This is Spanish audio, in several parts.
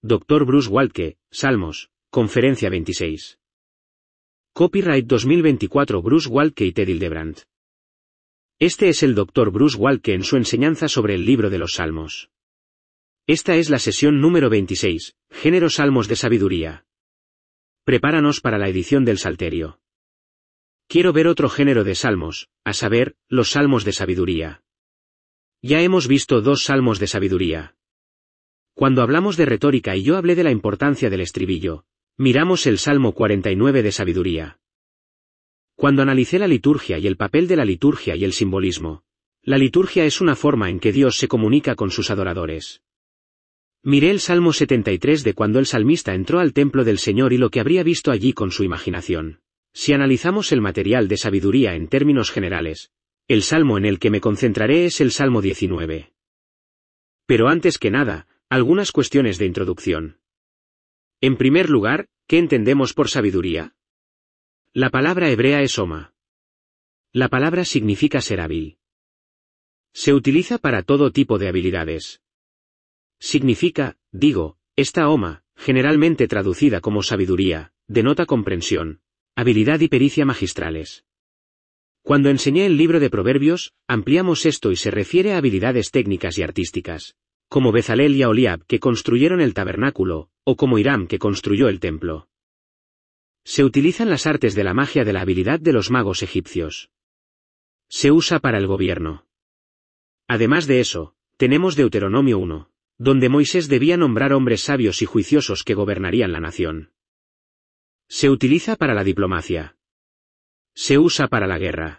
Dr. Bruce Waltke, Salmos, Conferencia 26. Copyright 2024 Bruce Waltke y Ted Hildebrand. Este es el Dr. Bruce Waltke en su enseñanza sobre el libro de los Salmos. Esta es la sesión número 26, género Salmos de Sabiduría. Prepáranos para la edición del Salterio. Quiero ver otro género de salmos, a saber, los salmos de sabiduría. Ya hemos visto 2 salmos de sabiduría. Cuando hablamos de retórica y yo hablé de la importancia del estribillo, miramos el Salmo 49 de sabiduría. Cuando analicé la liturgia y el papel de la liturgia y el simbolismo, la liturgia es una forma en que Dios se comunica con sus adoradores. Miré el Salmo 73 de cuando el salmista entró al templo del Señor y lo que habría visto allí con su imaginación. Si analizamos el material de sabiduría en términos generales, el salmo en el que me concentraré es el Salmo 19. Pero antes que nada, algunas cuestiones de introducción. En primer lugar, ¿qué entendemos por sabiduría? La palabra hebrea es homa. La palabra significa ser hábil. Se utiliza para todo tipo de habilidades. Significa, esta homa, generalmente traducida como sabiduría, denota comprensión, habilidad y pericia magistrales. Cuando enseñé el libro de Proverbios, ampliamos esto y se refiere a habilidades técnicas y artísticas, como Bezalel y Aholiab que construyeron el tabernáculo, o como Hiram que construyó el templo. Se utilizan las artes de la magia de la habilidad de los magos egipcios. Se usa para el gobierno. Además de eso, tenemos Deuteronomio 1, donde Moisés debía nombrar hombres sabios y juiciosos que gobernarían la nación. Se utiliza para la diplomacia. Se usa para la guerra.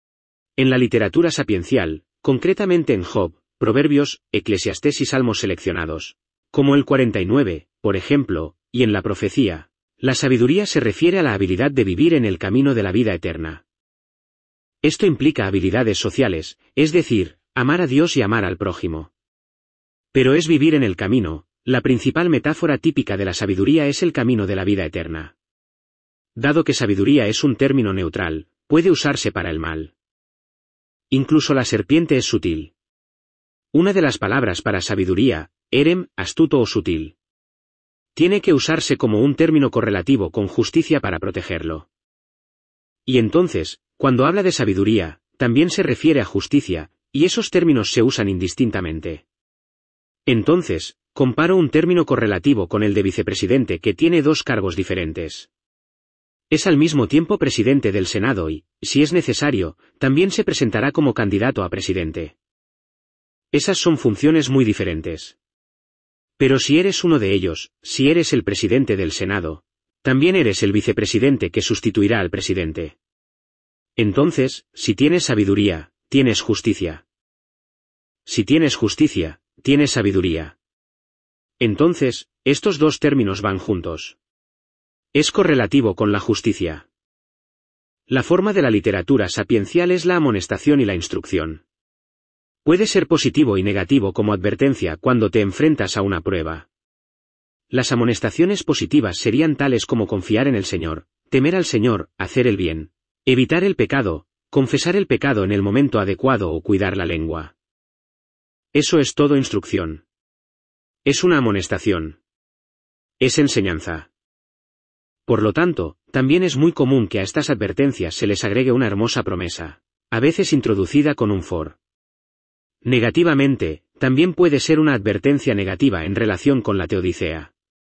En la literatura sapiencial, concretamente en Job, Proverbios, Eclesiastés y Salmos seleccionados, como el 49, por ejemplo, y en la profecía, la sabiduría se refiere a la habilidad de vivir en el camino de la vida eterna. Esto implica habilidades sociales, es decir, amar a Dios y amar al prójimo. Pero es vivir en el camino, la principal metáfora típica de la sabiduría es el camino de la vida eterna. Dado que sabiduría es un término neutral, puede usarse para el mal. Incluso la serpiente es sutil. Una de las palabras para sabiduría, erem, astuto o sutil. Tiene que usarse como un término correlativo con justicia para protegerlo. Y entonces, cuando habla de sabiduría, también se refiere a justicia, y esos términos se usan indistintamente. Entonces, comparo un término correlativo con el de vicepresidente que tiene 2 cargos diferentes. Es al mismo tiempo presidente del Senado y, si es necesario, también se presentará como candidato a presidente. Esas son funciones muy diferentes. Pero si eres uno de ellos, si eres el presidente del Senado, también eres el vicepresidente que sustituirá al presidente. Entonces, si tienes sabiduría, tienes justicia. Si tienes justicia, tienes sabiduría. Entonces, estos 2 términos van juntos. Es correlativo con la justicia. La forma de la literatura sapiencial es la amonestación y la instrucción. Puede ser positivo y negativo como advertencia cuando te enfrentas a una prueba. Las amonestaciones positivas serían tales como confiar en el Señor, temer al Señor, hacer el bien, evitar el pecado, confesar el pecado en el momento adecuado o cuidar la lengua. Eso es todo instrucción. Es una amonestación. Es enseñanza. Por lo tanto, también es muy común que a estas advertencias se les agregue una hermosa promesa, a veces introducida con un for. Negativamente, también puede ser una advertencia negativa en relación con la teodicea.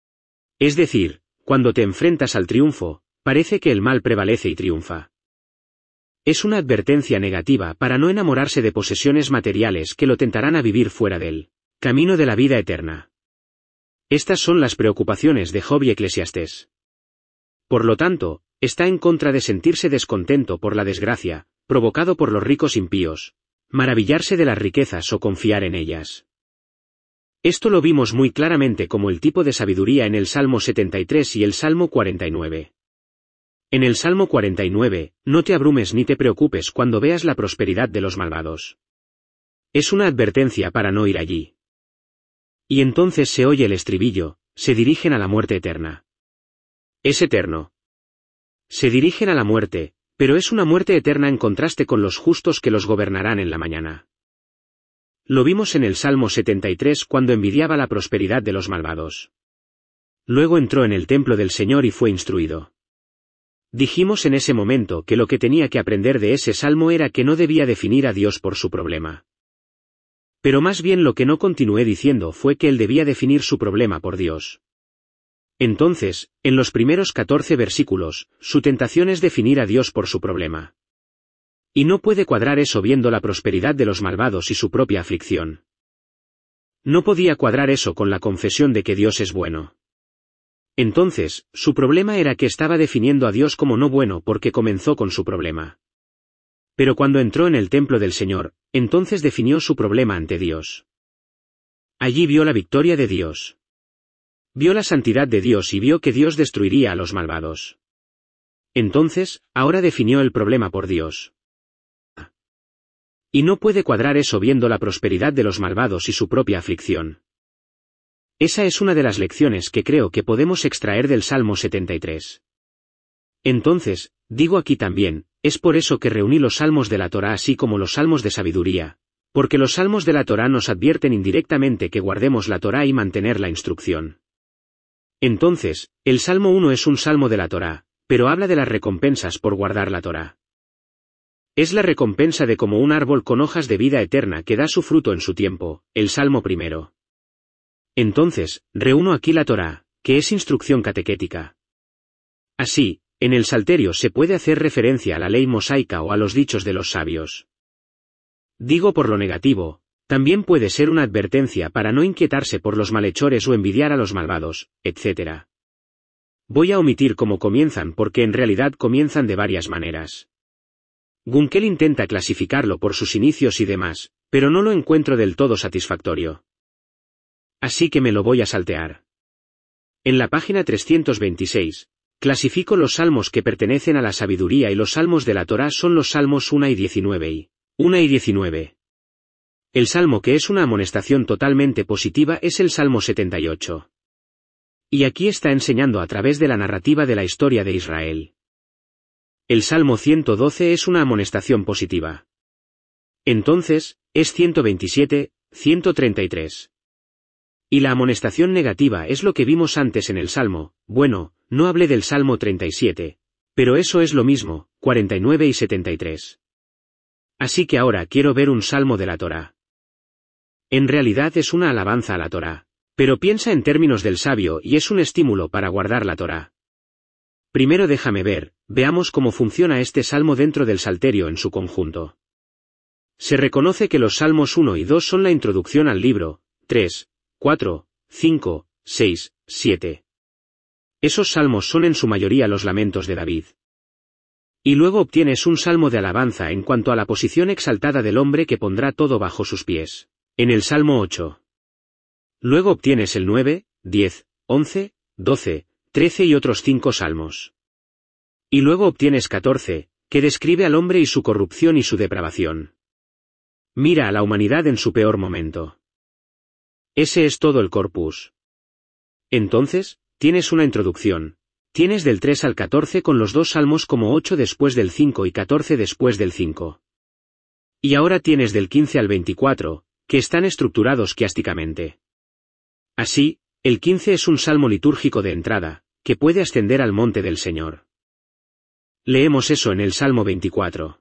Es decir, cuando te enfrentas al triunfo, parece que el mal prevalece y triunfa. Es una advertencia negativa para no enamorarse de posesiones materiales que lo tentarán a vivir fuera del camino de la vida eterna. Estas son las preocupaciones de Job y Eclesiastés. Por lo tanto, está en contra de sentirse descontento por la desgracia, provocado por los ricos impíos, maravillarse de las riquezas o confiar en ellas. Esto lo vimos muy claramente como el tipo de sabiduría en el Salmo 73 y el Salmo 49. En el Salmo 49, no te abrumes ni te preocupes cuando veas la prosperidad de los malvados. Es una advertencia para no ir allí. Y entonces se oye el estribillo, se dirigen a la muerte eterna. Es eterno. Se dirigen a la muerte, pero es una muerte eterna en contraste con los justos que los gobernarán en la mañana. Lo vimos en el Salmo 73 cuando envidiaba la prosperidad de los malvados. Luego entró en el templo del Señor y fue instruido. Dijimos en ese momento que lo que tenía que aprender de ese salmo era que no debía definir a Dios por su problema. Pero más bien lo que no continué diciendo fue que él debía definir su problema por Dios. Entonces, en los primeros 14 versículos, su tentación es definir a Dios por su problema. Y no puede cuadrar eso viendo la prosperidad de los malvados y su propia aflicción. No podía cuadrar eso con la confesión de que Dios es bueno. Entonces, su problema era que estaba definiendo a Dios como no bueno porque comenzó con su problema. Pero cuando entró en el templo del Señor, entonces definió su problema ante Dios. Allí vio la victoria de Dios. Vio la santidad de Dios y vio que Dios destruiría a los malvados. Entonces, ahora definió el problema por Dios. Y no puede cuadrar eso viendo la prosperidad de los malvados y su propia aflicción. Esa es una de las lecciones que creo que podemos extraer del Salmo 73. Entonces, digo aquí también, es por eso que reuní los salmos de la Torá así como los salmos de sabiduría, porque los salmos de la Torá nos advierten indirectamente que guardemos la Torá y mantener la instrucción. Entonces, el Salmo 1 es un salmo de la Torá, pero habla de las recompensas por guardar la Torá. Es la recompensa de como un árbol con hojas de vida eterna que da su fruto en su tiempo, el Salmo 1. Entonces, reúno aquí la Torá, que es instrucción catequética. Así, en el Salterio se puede hacer referencia a la ley mosaica o a los dichos de los sabios. Digo por lo negativo, también puede ser una advertencia para no inquietarse por los malhechores o envidiar a los malvados, etc. Voy a omitir cómo comienzan porque en realidad comienzan de varias maneras. Gunkel intenta clasificarlo por sus inicios y demás, pero no lo encuentro del todo satisfactorio. Así que me lo voy a saltear. En la página 326, clasifico los salmos que pertenecen a la sabiduría y los salmos de la Torá son los salmos 1 y 19 y 1 y 19. El salmo que es una amonestación totalmente positiva es el Salmo 78. Y aquí está enseñando a través de la narrativa de la historia de Israel. El Salmo 112 es una amonestación positiva. Entonces, es 127, 133. Y la amonestación negativa es lo que vimos antes en el Salmo, bueno, no hablé del Salmo 37, pero eso es lo mismo, 49 y 73. Así que ahora quiero ver un salmo de la Torá. En realidad es una alabanza a la Torá, pero piensa en términos del sabio y es un estímulo para guardar la Torá. Primero déjame ver, veamos cómo funciona este salmo dentro del Salterio en su conjunto. Se reconoce que los salmos 1 y 2 son la introducción al libro, 3, 4, 5, 6, 7. Esos salmos son en su mayoría los lamentos de David. Y luego obtienes un salmo de alabanza en cuanto a la posición exaltada del hombre que pondrá todo bajo sus pies, en el Salmo 8. Luego obtienes el 9, 10, 11, 12, 13 y otros 5 salmos. Y luego obtienes 14, que describe al hombre y su corrupción y su depravación. Mira a la humanidad en su peor momento. Ese es todo el corpus. Entonces, tienes una introducción. Tienes del 3 al 14 con los dos salmos como 8 después del 5 y 14 después del 5. Y ahora tienes del 15 al 24, que están estructurados quiásticamente. Así, el 15 es un salmo litúrgico de entrada, que puede ascender al monte del Señor. Leemos eso en el Salmo 24.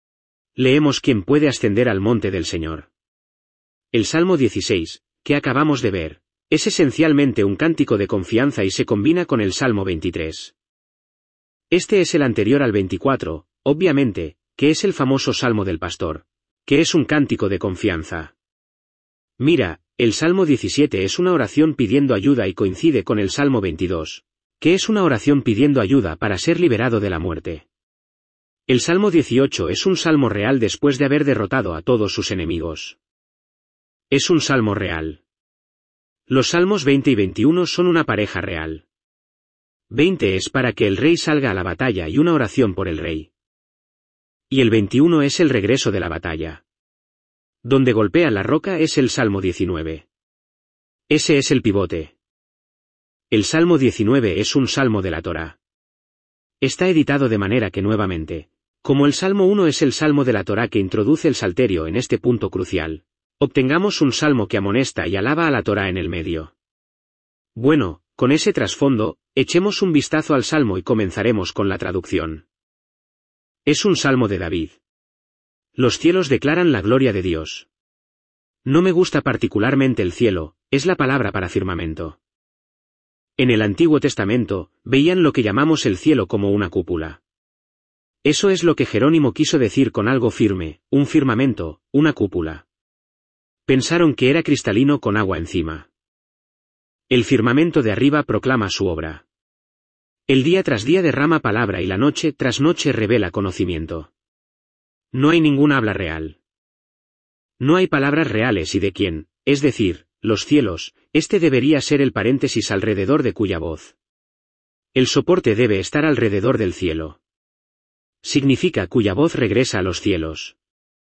Leemos quién puede ascender al monte del Señor. El Salmo 16, que acabamos de ver, es esencialmente un cántico de confianza y se combina con el Salmo 23. Este es el anterior al 24, obviamente, que es el famoso Salmo del Pastor, que es un cántico de confianza. Mira, el Salmo 17 es una oración pidiendo ayuda y coincide con el Salmo 22, que es una oración pidiendo ayuda para ser liberado de la muerte. El Salmo 18 es un salmo real después de haber derrotado a todos sus enemigos. Es un salmo real. Los salmos 20 y 21 son una pareja real. 20 es para que el rey salga a la batalla y una oración por el rey. Y el 21 es el regreso de la batalla. Donde golpea la roca es el Salmo 19. Ese es el pivote. El Salmo 19 es un salmo de la Torá. Está editado de manera que nuevamente, como el Salmo 1 es el salmo de la Torá que introduce el Salterio en este punto crucial, obtengamos un salmo que amonesta y alaba a la Torá en el medio. Bueno, con ese trasfondo, echemos un vistazo al Salmo y comenzaremos con la traducción. Es un Salmo de David. Los cielos declaran la gloria de Dios. No me gusta particularmente el cielo, es la palabra para firmamento. En el Antiguo Testamento, veían lo que llamamos el cielo como una cúpula. Eso es lo que Jerónimo quiso decir con algo firme, un firmamento, una cúpula. Pensaron que era cristalino con agua encima. El firmamento de arriba proclama su obra. El día tras día derrama palabra y la noche tras noche revela conocimiento. No hay ninguna habla real. No hay palabras reales y de quién, es decir, los cielos, este debería ser el paréntesis alrededor de cuya voz. El soporte debe estar alrededor del cielo. Significa cuya voz regresa a los cielos.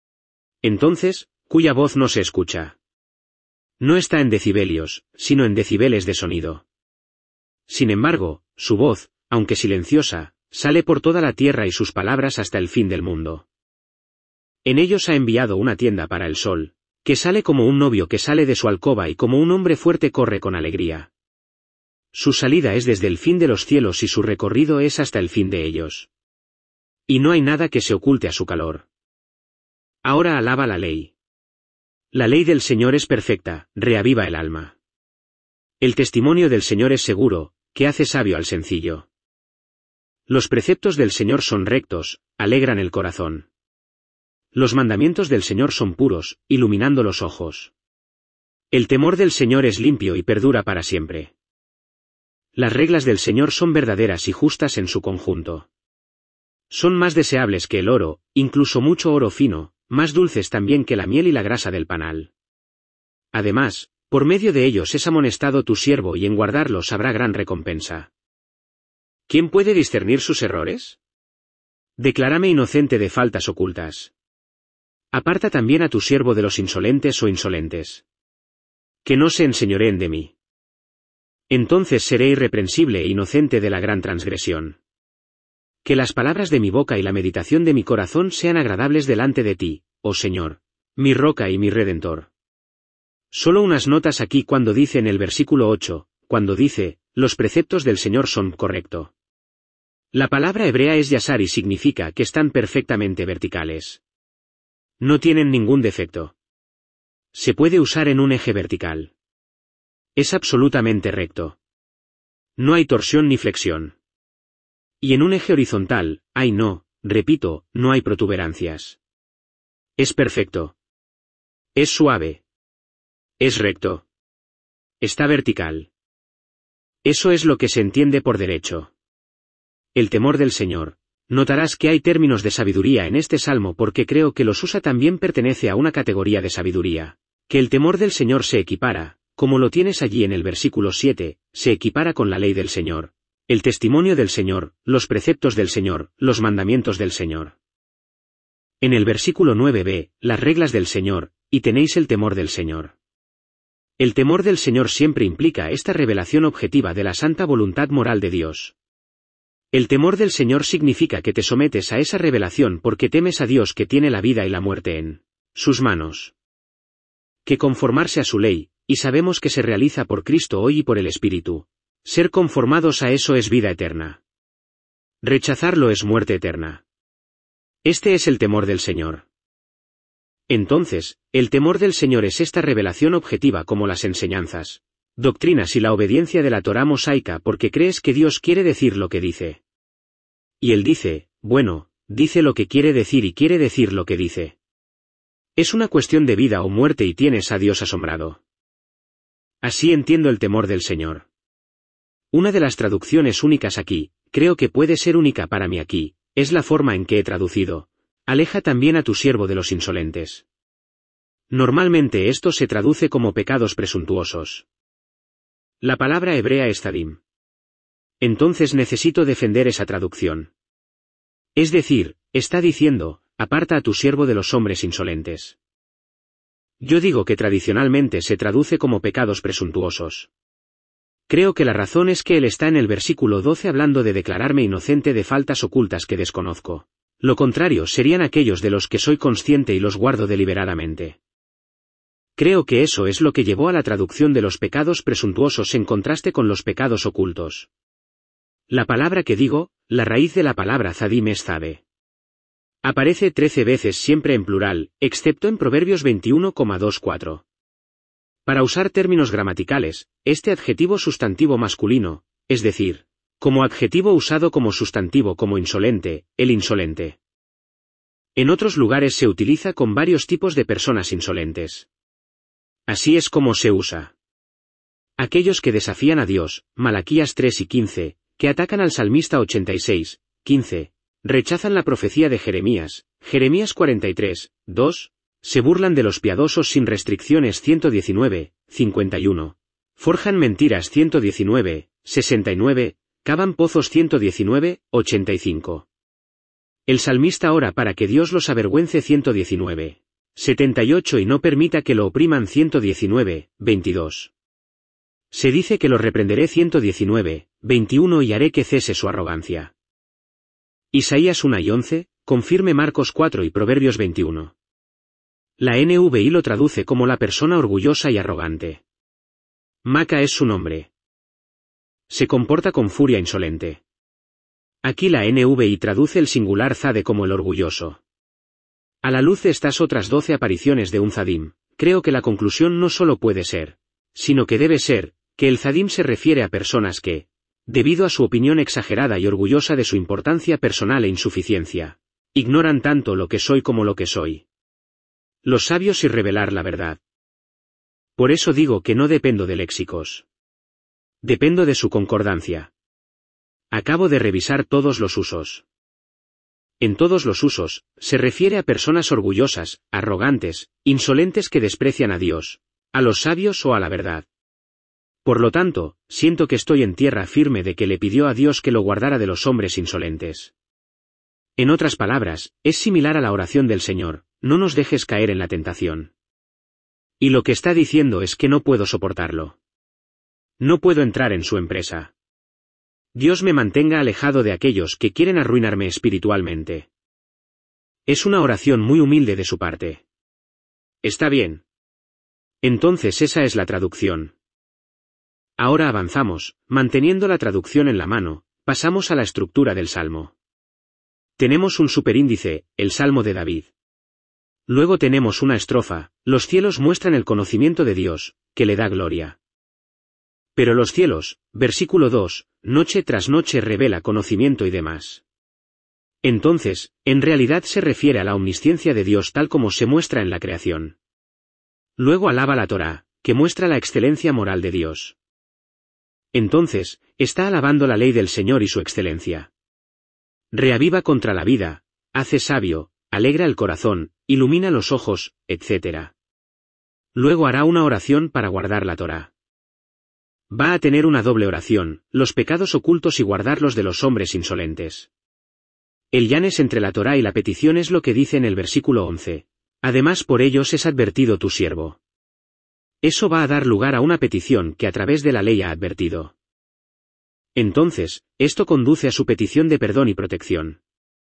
Entonces, cuya voz no se escucha. No está en decibelios, sino en decibeles de sonido. Sin embargo, su voz, aunque silenciosa, sale por toda la tierra y sus palabras hasta el fin del mundo. En ellos ha enviado una tienda para el sol, que sale como un novio que sale de su alcoba y como un hombre fuerte corre con alegría. Su salida es desde el fin de los cielos y su recorrido es hasta el fin de ellos. Y no hay nada que se oculte a su calor. Ahora alaba la ley. La ley del Señor es perfecta, reaviva el alma. El testimonio del Señor es seguro, que hace sabio al sencillo. Los preceptos del Señor son rectos, alegran el corazón. Los mandamientos del Señor son puros, iluminando los ojos. El temor del Señor es limpio y perdura para siempre. Las reglas del Señor son verdaderas y justas en su conjunto. Son más deseables que el oro, incluso mucho oro fino, más dulces también que la miel y la grasa del panal. Además, por medio de ellos es amonestado tu siervo y en guardarlos habrá gran recompensa. ¿Quién puede discernir sus errores? Declárame inocente de faltas ocultas. Aparta también a tu siervo de los insolentes o insolentes. Que no se enseñoreen de mí. Entonces seré irreprensible e inocente de la gran transgresión. Que las palabras de mi boca y la meditación de mi corazón sean agradables delante de ti, oh Señor, mi roca y mi redentor. Solo unas notas aquí cuando dice en el versículo 8, cuando dice, los preceptos del Señor son correcto. La palabra hebrea es yasar y significa que están perfectamente verticales. No tienen ningún defecto. Se puede usar en un eje vertical. Es absolutamente recto. No hay torsión ni flexión. Y en un eje horizontal, no hay protuberancias. Es perfecto. Es suave. Es recto. Está vertical. Eso es lo que se entiende por derecho. El temor del Señor. Notarás que hay términos de sabiduría en este salmo porque creo que los usa también pertenece a una categoría de sabiduría. Que el temor del Señor se equipara, como lo tienes allí en el versículo 7, se equipara con la ley del Señor. El testimonio del Señor, los preceptos del Señor, los mandamientos del Señor. En el versículo 9b, las reglas del Señor, y tenéis el temor del Señor. El temor del Señor siempre implica esta revelación objetiva de la santa voluntad moral de Dios. El temor del Señor significa que te sometes a esa revelación porque temes a Dios que tiene la vida y la muerte en sus manos. Que conformarse a su ley, y sabemos que se realiza por Cristo hoy y por el Espíritu. Ser conformados a eso es vida eterna. Rechazarlo es muerte eterna. Este es el temor del Señor. Entonces, el temor del Señor es esta revelación objetiva como las enseñanzas, doctrinas y la obediencia de la Torá mosaica porque crees que Dios quiere decir lo que dice. Y Él dice, bueno, dice lo que quiere decir y quiere decir lo que dice. Es una cuestión de vida o muerte y tienes a Dios asombrado. Así entiendo el temor del Señor. Una de las traducciones únicas aquí, creo que puede ser única para mí aquí, es la forma en que he traducido. Aleja también a tu siervo de los insolentes. Normalmente esto se traduce como pecados presuntuosos. La palabra hebrea es zadim. Entonces necesito defender esa traducción. Es decir, está diciendo, aparta a tu siervo de los hombres insolentes. Yo digo que tradicionalmente se traduce como pecados presuntuosos. Creo que la razón es que él está en el versículo 12 hablando de declararme inocente de faltas ocultas que desconozco. Lo contrario serían aquellos de los que soy consciente y los guardo deliberadamente. Creo que eso es lo que llevó a la traducción de los pecados presuntuosos en contraste con los pecados ocultos. La palabra que digo, la raíz de la palabra zadim es zabe. Aparece 13 veces siempre en plural, excepto en Proverbios 21,24. Para usar términos gramaticales, este adjetivo sustantivo masculino, es decir, como adjetivo usado como sustantivo como insolente, el insolente. En otros lugares se utiliza con varios tipos de personas insolentes. Así es como se usa. Aquellos que desafían a Dios, Malaquías 3 y 15, que atacan al salmista 86, 15, rechazan la profecía de Jeremías, Jeremías 43, 2, se burlan de los piadosos sin restricciones 119, 51, forjan mentiras 119, 69, cavan pozos 119, 85. El salmista ora para que Dios los avergüence 119, 78 y no permita que lo opriman 119, 22. Se dice que lo reprenderé 119, 21 y haré que cese su arrogancia. Isaías 1 y 11, confirme Marcos 4 y Proverbios 21. La NVI lo traduce como la persona orgullosa y arrogante. Maca es su nombre. Se comporta con furia insolente. Aquí la NVI traduce el singular zade como el orgulloso. A la luz de estas otras 12 apariciones de un zadim, creo que la conclusión no solo puede ser, sino que debe ser, que el zadim se refiere a personas que, debido a su opinión exagerada y orgullosa de su importancia personal e insuficiencia, ignoran tanto lo que soy como lo que soy. Los sabios y revelar la verdad. Por eso digo que no dependo de léxicos. Dependo de su concordancia. Acabo de revisar todos los usos. En todos los usos, se refiere a personas orgullosas, arrogantes, insolentes que desprecian a Dios, a los sabios o a la verdad. Por lo tanto, siento que estoy en tierra firme de que le pidió a Dios que lo guardara de los hombres insolentes. En otras palabras, es similar a la oración del Señor, no nos dejes caer en la tentación. Y lo que está diciendo es que no puedo soportarlo. No puedo entrar en su empresa. Dios me mantenga alejado de aquellos que quieren arruinarme espiritualmente. Es una oración muy humilde de su parte. Está bien. Entonces esa es la traducción. Ahora avanzamos, manteniendo la traducción en la mano, pasamos a la estructura del Salmo. Tenemos un superíndice, el Salmo de David. Luego tenemos una estrofa, los cielos muestran el conocimiento de Dios, que le da gloria. Pero los cielos, versículo 2, noche tras noche revela conocimiento y demás. Entonces, en realidad se refiere a la omnisciencia de Dios tal como se muestra en la creación. Luego alaba la Torá, que muestra la excelencia moral de Dios. Entonces, está alabando la ley del Señor y su excelencia. Reaviva contra la vida, hace sabio, alegra el corazón, ilumina los ojos, etc. Luego hará una oración para guardar la Torá. Va a tener una doble oración, los pecados ocultos y guardarlos de los hombres insolentes. El yanes entre la Torá y la petición es lo que dice en el versículo 11. Además por ellos es advertido tu siervo. Eso va a dar lugar a una petición que a través de la ley ha advertido. Entonces, esto conduce a su petición de perdón y protección.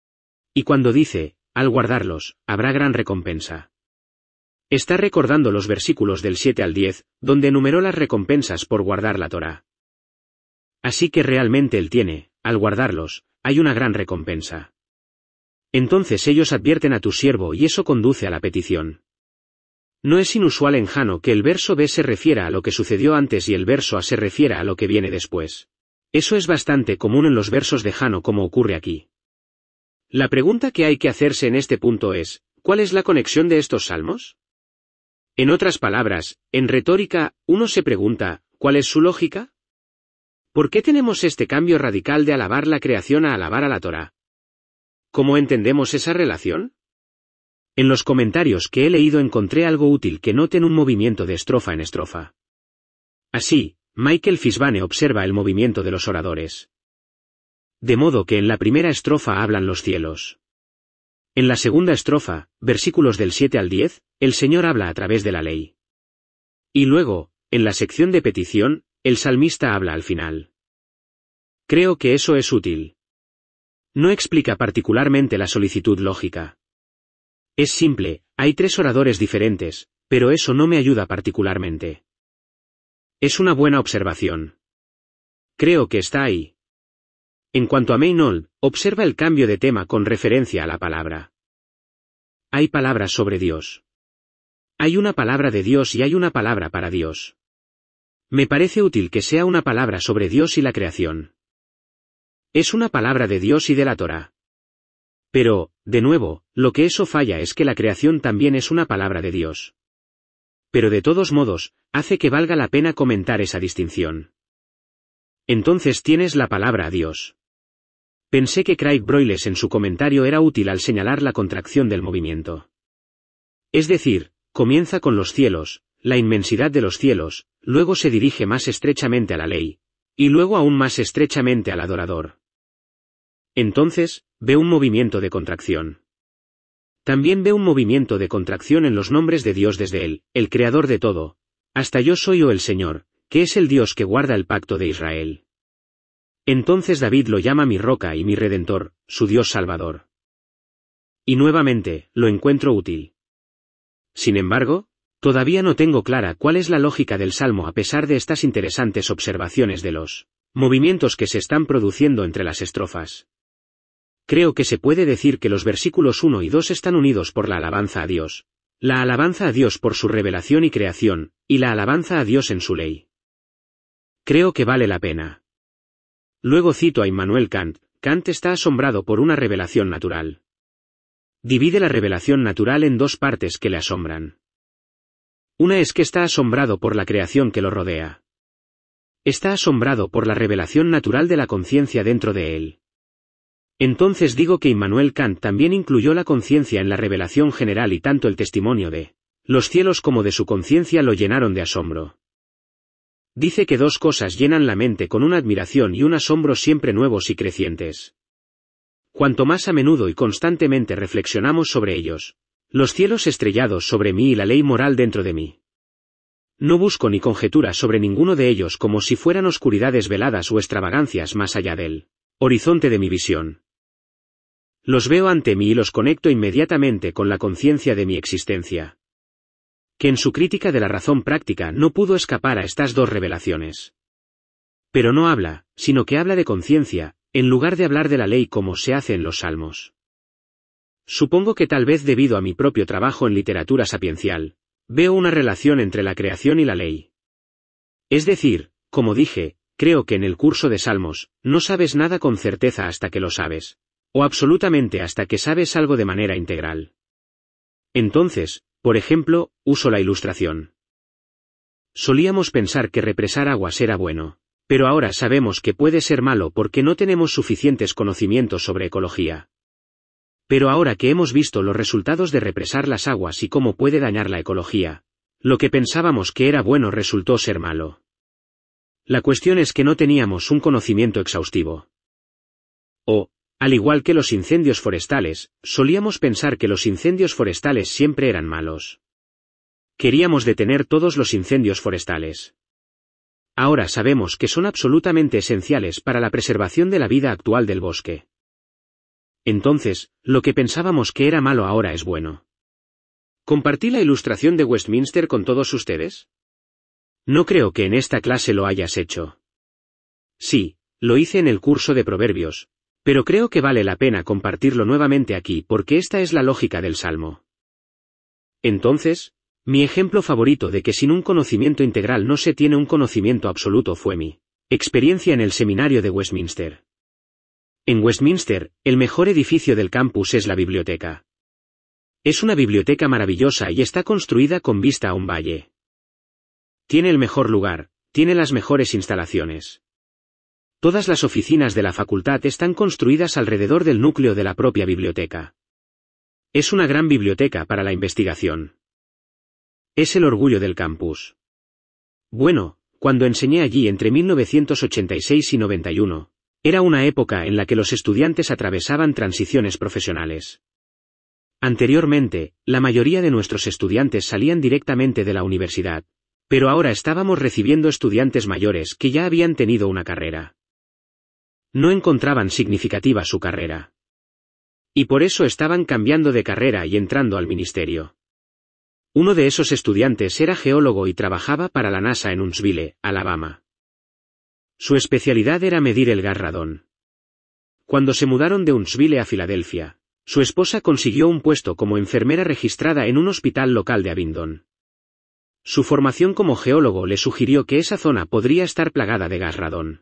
Y cuando dice, al guardarlos, habrá gran recompensa. Está recordando los versículos del 7 al 10, donde enumeró las recompensas por guardar la Torá. Así que realmente él tiene, al guardarlos, hay una gran recompensa. Entonces ellos advierten a tu siervo y eso conduce a la petición. No es inusual en Jano que el verso B se refiera a lo que sucedió antes y el verso A se refiera a lo que viene después. Eso es bastante común en los versos de Jano como ocurre aquí. La pregunta que hay que hacerse en este punto es, ¿cuál es la conexión de estos salmos? En otras palabras, en retórica, uno se pregunta, ¿cuál es su lógica? ¿Por qué tenemos este cambio radical de alabar la creación a alabar a la Torá? ¿Cómo entendemos esa relación? En los comentarios que he leído encontré algo útil que noten un movimiento de estrofa en estrofa. Así, Michael Fisbane observa el movimiento de los oradores. De modo que en la primera estrofa hablan los cielos. En la segunda estrofa, versículos del 7 al 10, el Señor habla a través de la ley. Y luego, en la sección de petición, el salmista habla al final. Creo que eso es útil. No explica particularmente la solicitud lógica. Es simple, hay tres oradores diferentes, Pero eso no me ayuda particularmente. Es una buena observación. Creo que está ahí. En cuanto a Meynold, observa el cambio de tema con referencia a la palabra. Hay palabras sobre Dios. Hay una palabra de Dios y hay una palabra para Dios. Me parece útil que sea una palabra sobre Dios y la creación. Es una palabra de Dios y de la Torá. Pero, de nuevo, lo que eso falla es que la creación también es una palabra de Dios. Pero de todos modos, hace que valga la pena comentar esa distinción. Entonces tienes la palabra a Dios. Pensé que Craig Broyles en su comentario era útil al señalar la contracción del movimiento. Es decir, comienza con los cielos, la inmensidad de los cielos, luego se dirige más estrechamente a la ley, y luego aún más estrechamente al adorador. Entonces, ve un movimiento de contracción. También ve un movimiento de contracción en los nombres de Dios desde Él, el Creador de todo, hasta Yo soy o el Señor, que es el Dios que guarda el pacto de Israel. Entonces David lo llama mi roca y mi redentor, su Dios salvador. Y nuevamente, lo encuentro útil. Sin embargo, todavía no tengo clara cuál es la lógica del Salmo a pesar de estas interesantes observaciones de los movimientos que se están produciendo entre las estrofas. Creo que se puede decir que los versículos 1 y 2 están unidos por la alabanza a Dios, la alabanza a Dios por su revelación y creación, y la alabanza a Dios en su ley. Creo que vale la pena. Luego cito a Immanuel Kant. Kant está asombrado por una revelación natural. Divide la revelación natural en dos partes que le asombran. Una es que está asombrado por la creación que lo rodea. Está asombrado por la revelación natural de la conciencia dentro de él. Entonces digo que Immanuel Kant también incluyó la conciencia en la revelación general y tanto el testimonio de los cielos como de su conciencia lo llenaron de asombro. Dice que dos cosas llenan la mente con una admiración y un asombro siempre nuevos y crecientes. Cuanto más a menudo y constantemente reflexionamos sobre ellos, los cielos estrellados sobre mí y la ley moral dentro de mí. No busco ni conjeturas sobre ninguno de ellos como si fueran oscuridades veladas o extravagancias más allá del horizonte de mi visión. Los veo ante mí y los conecto inmediatamente con la conciencia de mi existencia. Que en su crítica de la razón práctica no pudo escapar a estas dos revelaciones. Pero no habla, sino que habla de conciencia, en lugar de hablar de la ley como se hace en los salmos. Supongo que tal vez debido a mi propio trabajo en literatura sapiencial, veo una relación entre la creación y la ley. Es decir, como dije, creo que en el curso de Salmos, no sabes nada con certeza hasta que lo sabes, o absolutamente hasta que sabes algo de manera integral. Entonces, por ejemplo, uso la ilustración. Solíamos pensar que represar aguas era bueno, pero ahora sabemos que puede ser malo porque no tenemos suficientes conocimientos sobre ecología. Pero ahora que hemos visto los resultados de represar las aguas y cómo puede dañar la ecología, lo que pensábamos que era bueno resultó ser malo. La cuestión es que no teníamos un conocimiento exhaustivo. O, al igual que los incendios forestales, solíamos pensar que los incendios forestales siempre eran malos. Queríamos detener todos los incendios forestales. Ahora sabemos que son absolutamente esenciales para la preservación de la vida actual del bosque. Entonces, lo que pensábamos que era malo ahora es bueno. ¿Compartí la ilustración de Westminster con todos ustedes? No creo que en esta clase lo hayas hecho. Sí, lo hice en el curso de Proverbios. Pero creo que vale la pena compartirlo nuevamente aquí porque esta es la lógica del Salmo. Entonces, mi ejemplo favorito de que sin un conocimiento integral no se tiene un conocimiento absoluto fue mi experiencia en el seminario de Westminster. En Westminster, el mejor edificio del campus es la biblioteca. Es una biblioteca maravillosa y está construida con vista a un valle. Tiene el mejor lugar, tiene las mejores instalaciones. Todas las oficinas de la facultad están construidas alrededor del núcleo de la propia biblioteca. Es una gran biblioteca para la investigación. Es el orgullo del campus. Bueno, cuando enseñé allí entre 1986 y 91, era una época en la que los estudiantes atravesaban transiciones profesionales. Anteriormente, la mayoría de nuestros estudiantes salían directamente de la universidad, pero ahora estábamos recibiendo estudiantes mayores que ya habían tenido una carrera. No encontraban significativa su carrera. Y por eso estaban cambiando de carrera y entrando al ministerio. Uno de esos estudiantes era geólogo y trabajaba para la NASA en Huntsville, Alabama. Su especialidad era medir el gas radón. Cuando se mudaron de Huntsville a Filadelfia, su esposa consiguió un puesto como enfermera registrada en un hospital local de Abingdon. Su formación como geólogo le sugirió que esa zona podría estar plagada de gas radón.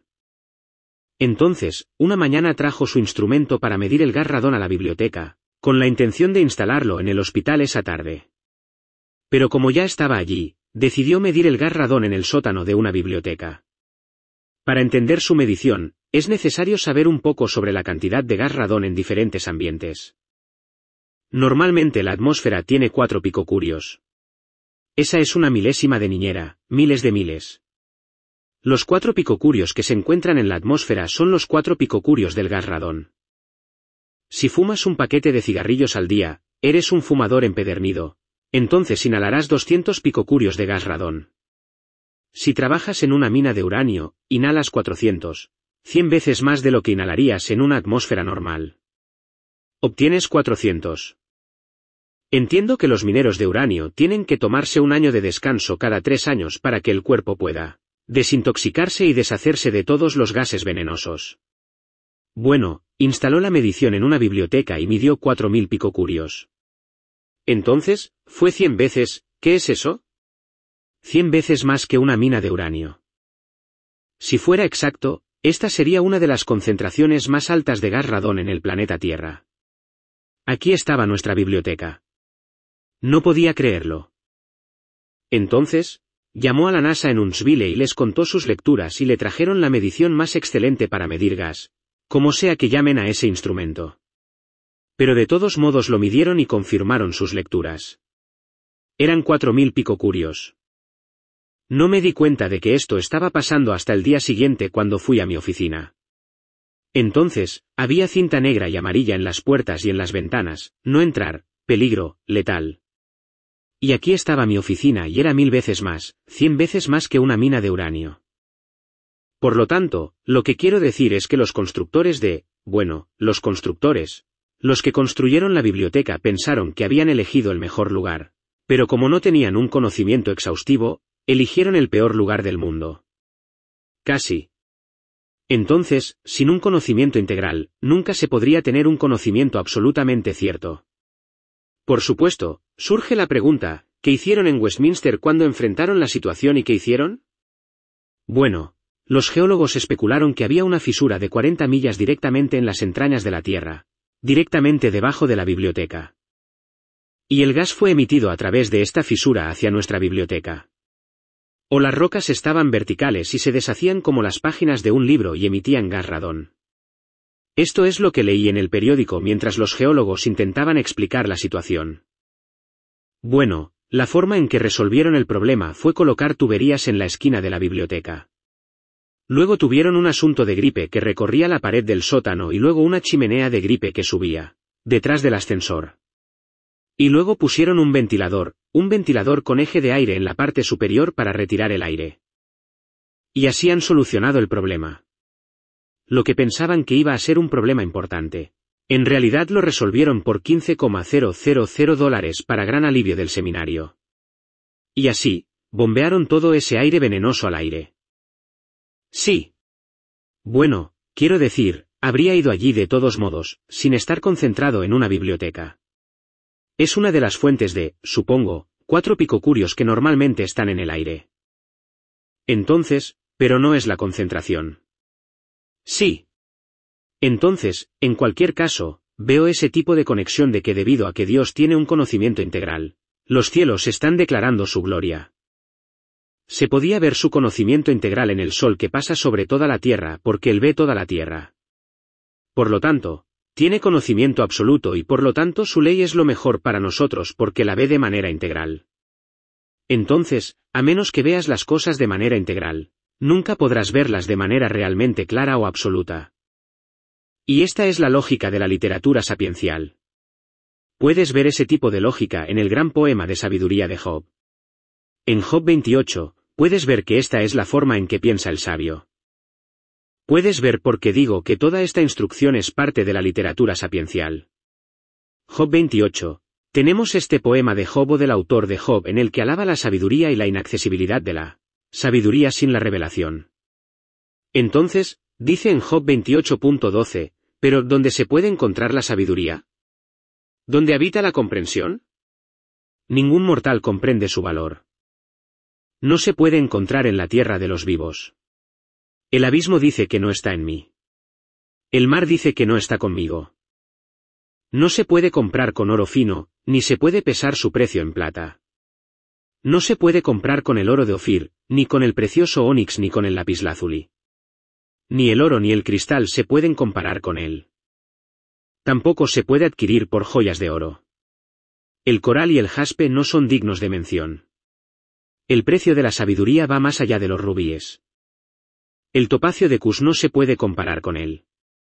Entonces, una mañana trajo su instrumento para medir el gas radón a la biblioteca, con la intención de instalarlo en el hospital esa tarde. Pero como ya estaba allí, decidió medir el gas radón en el sótano de una biblioteca. Para entender su medición, es necesario saber un poco sobre la cantidad de gas radón en diferentes ambientes. Normalmente la atmósfera tiene 4 picocurios. Esa es una milésima de niñera, miles de miles. Los 4 picocurios que se encuentran en la atmósfera son los 4 picocurios del gas radón. Si fumas un paquete de cigarrillos al día, eres un fumador empedernido. Entonces inhalarás 200 picocurios de gas radón. Si trabajas en una mina de uranio, inhalas 400, 100 veces más de lo que inhalarías en una atmósfera normal. Obtienes 400. Entiendo que los mineros de uranio tienen que tomarse un año de descanso cada 3 años para que el cuerpo pueda desintoxicarse y deshacerse de todos los gases venenosos. Bueno, instaló la medición en una biblioteca y midió 4000 picocurios. Entonces, fue 100 veces, ¿qué es eso? 100 veces más que una mina de uranio. Si fuera exacto, esta sería una de las concentraciones más altas de gas radón en el planeta Tierra. Aquí estaba nuestra biblioteca. No podía creerlo. Entonces, llamó a la NASA en Huntsville y les contó sus lecturas y le trajeron la medición más excelente para medir gas, como sea que llamen a ese instrumento. Pero de todos modos lo midieron y confirmaron sus lecturas. Eran 4000 picocurios. No me di cuenta de que esto estaba pasando hasta el día siguiente cuando fui a mi oficina. Entonces, había cinta negra y amarilla en las puertas y en las ventanas, no entrar, peligro, letal. Y aquí estaba mi oficina y era 1000 veces más, 100 veces más que una mina de uranio. Por lo tanto, lo que quiero decir es que los constructores los constructores, los que construyeron la biblioteca pensaron que habían elegido el mejor lugar, pero como no tenían un conocimiento exhaustivo, eligieron el peor lugar del mundo. Casi. Entonces, sin un conocimiento integral, nunca se podría tener un conocimiento absolutamente cierto. Por supuesto, surge la pregunta, ¿qué hicieron en Westminster cuando enfrentaron la situación y qué hicieron? Bueno, los geólogos especularon que había una fisura de 40 millas directamente en las entrañas de la Tierra, directamente debajo de la biblioteca. Y el gas fue emitido a través de esta fisura hacia nuestra biblioteca. O las rocas estaban verticales y se deshacían como las páginas de un libro y emitían gas radón. Esto es lo que leí en el periódico mientras los geólogos intentaban explicar la situación. Bueno, la forma en que resolvieron el problema fue colocar tuberías en la esquina de la biblioteca. Luego tuvieron un asunto de gripe que recorría la pared del sótano y luego una chimenea de gripe que subía, detrás del ascensor. Y luego pusieron un ventilador con eje de aire en la parte superior para retirar el aire. Y así han solucionado el problema. Lo que pensaban que iba a ser un problema importante. En realidad lo resolvieron por $15,000 para gran alivio del seminario. Y así, bombearon todo ese aire venenoso al aire. Sí. Bueno, quiero decir, habría ido allí de todos modos, sin estar concentrado en una biblioteca. Es una de las fuentes de, supongo, 4 picocurios que normalmente están en el aire. Entonces, pero no es la concentración. Sí. Entonces, en cualquier caso, veo ese tipo de conexión de que debido a que Dios tiene un conocimiento integral, los cielos están declarando su gloria. Se podía ver su conocimiento integral en el sol que pasa sobre toda la tierra porque él ve toda la tierra. Por lo tanto, tiene conocimiento absoluto y por lo tanto su ley es lo mejor para nosotros porque la ve de manera integral. Entonces, a menos que veas las cosas de manera integral, nunca podrás verlas de manera realmente clara o absoluta. Y esta es la lógica de la literatura sapiencial. Puedes ver ese tipo de lógica en el gran poema de sabiduría de Job. En Job 28, puedes ver que esta es la forma en que piensa el sabio. Puedes ver por qué digo que toda esta instrucción es parte de la literatura sapiencial. Job 28, Tenemos este poema de Job o del autor de Job en el que alaba la sabiduría y la inaccesibilidad de la sabiduría sin la revelación. Entonces, dice en Job 28.12, pero ¿dónde se puede encontrar la sabiduría? ¿Dónde habita la comprensión? Ningún mortal comprende su valor. No se puede encontrar en la tierra de los vivos. El abismo dice que no está en mí. El mar dice que no está conmigo. No se puede comprar con oro fino, ni se puede pesar su precio en plata. No se puede comprar con el oro de Ofir, ni con el precioso ónix ni con el lapislázuli. Ni el oro ni el cristal se pueden comparar con él. Tampoco se puede adquirir por joyas de oro. El coral y el jaspe no son dignos de mención. El precio de la sabiduría va más allá de los rubíes. El topacio de Cus no se puede comparar con él.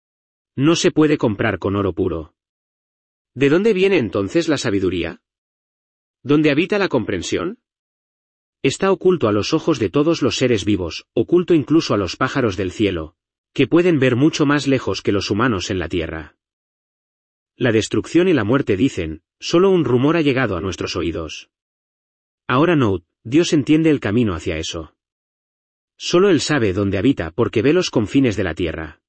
No se puede comprar con oro puro. ¿De dónde viene entonces la sabiduría? ¿Dónde habita la comprensión? Está oculto a los ojos de todos los seres vivos, oculto incluso a los pájaros del cielo, que pueden ver mucho más lejos que los humanos en la tierra. La destrucción y la muerte dicen, solo un rumor ha llegado a nuestros oídos. Ahora no, Dios entiende el camino hacia eso. Solo Él sabe dónde habita porque ve los confines de la tierra.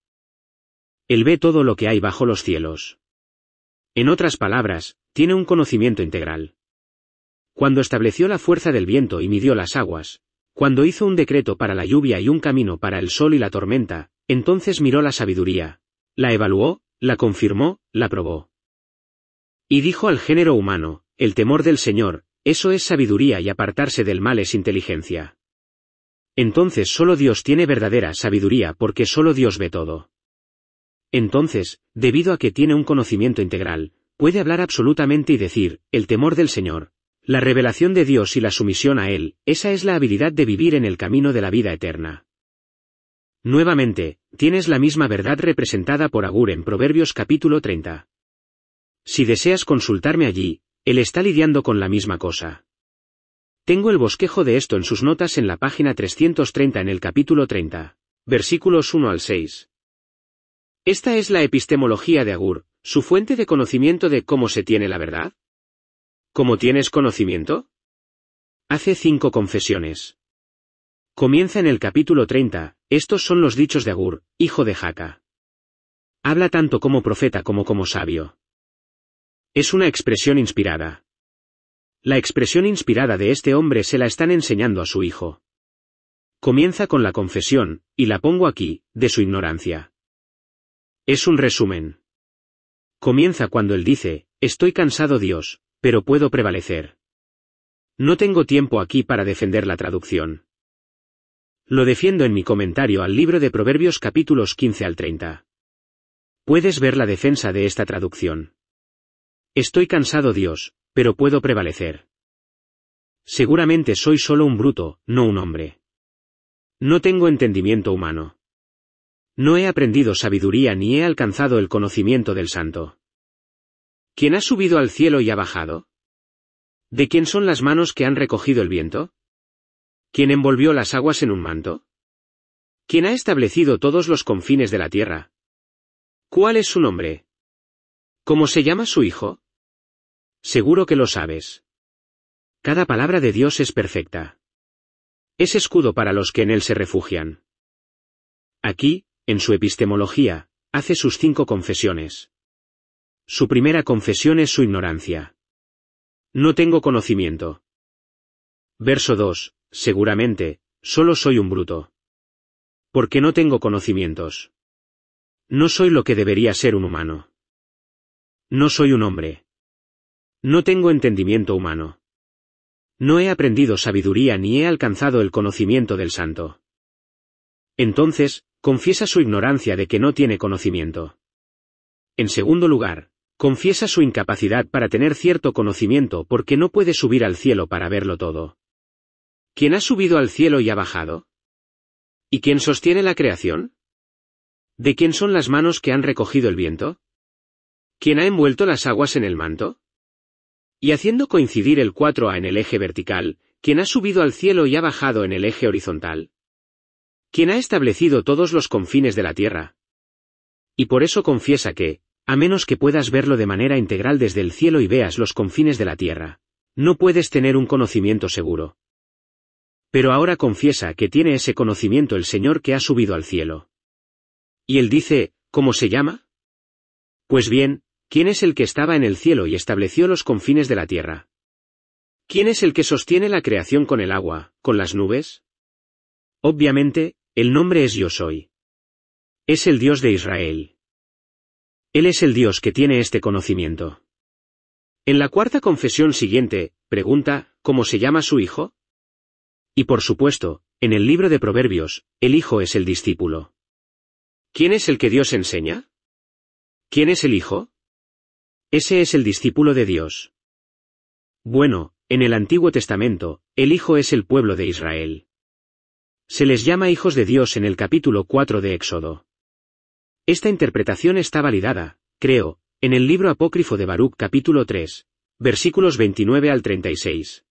Él ve todo lo que hay bajo los cielos. En otras palabras, tiene un conocimiento integral. Cuando estableció la fuerza del viento y midió las aguas, cuando hizo un decreto para la lluvia y un camino para el sol y la tormenta, entonces miró la sabiduría, la evaluó, la confirmó, la probó. Y dijo al género humano, el temor del Señor, eso es sabiduría y apartarse del mal es inteligencia. Entonces solo Dios tiene verdadera sabiduría porque solo Dios ve todo. Entonces, debido a que tiene un conocimiento integral, puede hablar absolutamente y decir, el temor del Señor, la revelación de Dios y la sumisión a Él, esa es la habilidad de vivir en el camino de la vida eterna. Nuevamente, tienes la misma verdad representada por Agur en Proverbios capítulo 30. Si deseas consultarme allí, él está lidiando con la misma cosa. Tengo el bosquejo de esto en sus notas en la página 330 en el capítulo 30, versículos 1 al 6. Esta es la epistemología de Agur, su fuente de conocimiento de cómo se tiene la verdad. ¿Cómo tienes conocimiento? Hace 5 confesiones. Comienza en el capítulo 30, estos son los dichos de Agur, hijo de Jaca. Habla tanto como profeta como sabio. Es una expresión inspirada. La expresión inspirada de este hombre se la están enseñando a su hijo. Comienza con la confesión, y la pongo aquí, de su ignorancia. Es un resumen. Comienza cuando él dice, estoy cansado Dios, pero puedo prevalecer. No tengo tiempo aquí para defender la traducción. Lo defiendo en mi comentario al libro de Proverbios capítulos 15 al 30. Puedes ver la defensa de esta traducción. Estoy cansado Dios, pero puedo prevalecer. Seguramente soy solo un bruto, no un hombre. No tengo entendimiento humano. No he aprendido sabiduría ni he alcanzado el conocimiento del Santo. ¿Quién ha subido al cielo y ha bajado? ¿De quién son las manos que han recogido el viento? ¿Quién envolvió las aguas en un manto? ¿Quién ha establecido todos los confines de la tierra? ¿Cuál es su nombre? ¿Cómo se llama su hijo? Seguro que lo sabes. Cada palabra de Dios es perfecta. Es escudo para los que en él se refugian. Aquí, en su epistemología, hace sus 5 confesiones. Su primera confesión es su ignorancia. No tengo conocimiento. Verso 2, seguramente, solo soy un bruto. Porque no tengo conocimientos. No soy lo que debería ser un humano. No soy un hombre. No tengo entendimiento humano. No he aprendido sabiduría ni he alcanzado el conocimiento del Santo. Entonces, confiesa su ignorancia de que no tiene conocimiento. En segundo lugar, confiesa su incapacidad para tener cierto conocimiento porque no puede subir al cielo para verlo todo. ¿Quién ha subido al cielo y ha bajado? ¿Y quién sostiene la creación? ¿De quién son las manos que han recogido el viento? ¿Quién ha envuelto las aguas en el manto? Y haciendo coincidir el 4A en el eje vertical, ¿quién ha subido al cielo y ha bajado en el eje horizontal? ¿Quién ha establecido todos los confines de la tierra? Y por eso confiesa que, A menos que puedas verlo de manera integral desde el cielo y veas los confines de la tierra, no puedes tener un conocimiento seguro. Pero ahora confiesa que tiene ese conocimiento el Señor que ha subido al cielo. Y él dice, ¿cómo se llama? Pues bien, ¿quién es el que estaba en el cielo y estableció los confines de la tierra? ¿Quién es el que sostiene la creación con el agua, con las nubes? Obviamente, el nombre es Yo Soy. Es el Dios de Israel. Él es el Dios que tiene este conocimiento. En la cuarta confesión siguiente, pregunta, ¿cómo se llama su hijo? Y por supuesto, en el libro de Proverbios, el hijo es el discípulo. ¿Quién es el que Dios enseña? ¿Quién es el hijo? Ese es el discípulo de Dios. Bueno, en el Antiguo Testamento, el hijo es el pueblo de Israel. Se les llama hijos de Dios en el capítulo 4 de Éxodo. Esta interpretación está validada, creo, en el libro apócrifo de Baruc capítulo 3, versículos 29 al 36.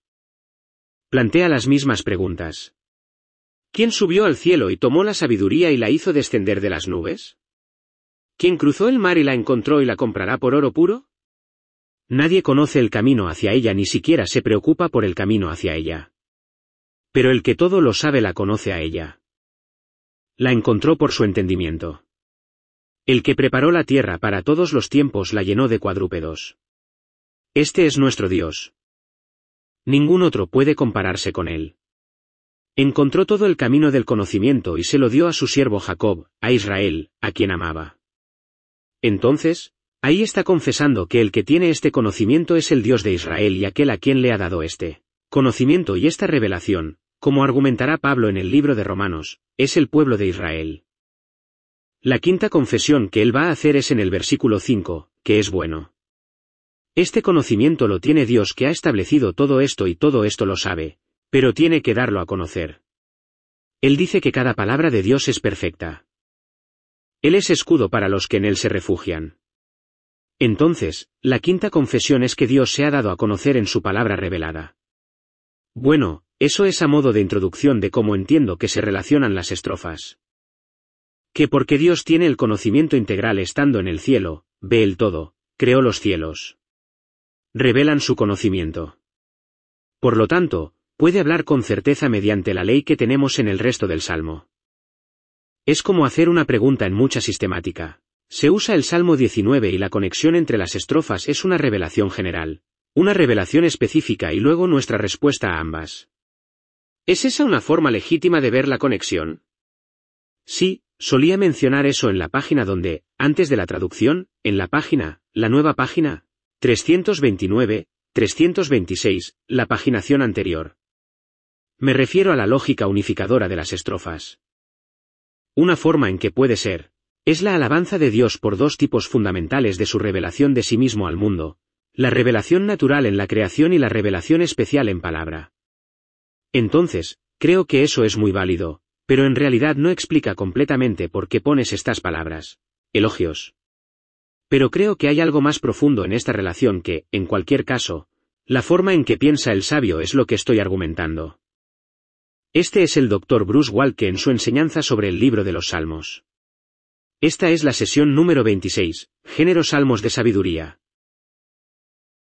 Plantea las mismas preguntas. ¿Quién subió al cielo y tomó la sabiduría y la hizo descender de las nubes? ¿Quién cruzó el mar y la encontró y la comprará por oro puro? Nadie conoce el camino hacia ella ni siquiera se preocupa por el camino hacia ella. Pero el que todo lo sabe la conoce a ella. La encontró por su entendimiento. El que preparó la tierra para todos los tiempos la llenó de cuadrúpedos. Este es nuestro Dios. Ningún otro puede compararse con él. Encontró todo el camino del conocimiento y se lo dio a su siervo Jacob, a Israel, a quien amaba. Entonces, ahí está confesando que el que tiene este conocimiento es el Dios de Israel y aquel a quien le ha dado este conocimiento y esta revelación, como argumentará Pablo en el libro de Romanos, es el pueblo de Israel. La quinta confesión que él va a hacer es en el versículo 5, que es bueno. Este conocimiento lo tiene Dios que ha establecido todo esto y todo esto lo sabe, pero tiene que darlo a conocer. Él dice que cada palabra de Dios es perfecta. Él es escudo para los que en él se refugian. Entonces, la quinta confesión es que Dios se ha dado a conocer en su palabra revelada. Bueno, eso es a modo de introducción de cómo entiendo que se relacionan las estrofas. Que porque Dios tiene el conocimiento integral estando en el cielo, ve el todo, creó los cielos. Revelan su conocimiento. Por lo tanto, puede hablar con certeza mediante la ley que tenemos en el resto del Salmo. Es como hacer una pregunta en mucha sistemática. Se usa el Salmo 19 y la conexión entre las estrofas es una revelación general, una revelación específica y luego nuestra respuesta a ambas. ¿Es esa una forma legítima de ver la conexión? Sí, solía mencionar eso en la página donde, antes de la traducción, en la página, la nueva página, 329, 326, la paginación anterior. Me refiero a la lógica unificadora de las estrofas. Una forma en que puede ser, es la alabanza de Dios por dos tipos fundamentales de su revelación de sí mismo al mundo, la revelación natural en la creación y la revelación especial en palabra. Entonces, creo que eso es muy válido, pero en realidad no explica completamente por qué pones estas palabras, elogios. Pero creo que hay algo más profundo en esta relación que, en cualquier caso, la forma en que piensa el sabio es lo que estoy argumentando. Este es el Dr. Bruce Waltke en su enseñanza sobre el libro de los Salmos. Esta es la sesión número 26, Género Salmos de Sabiduría.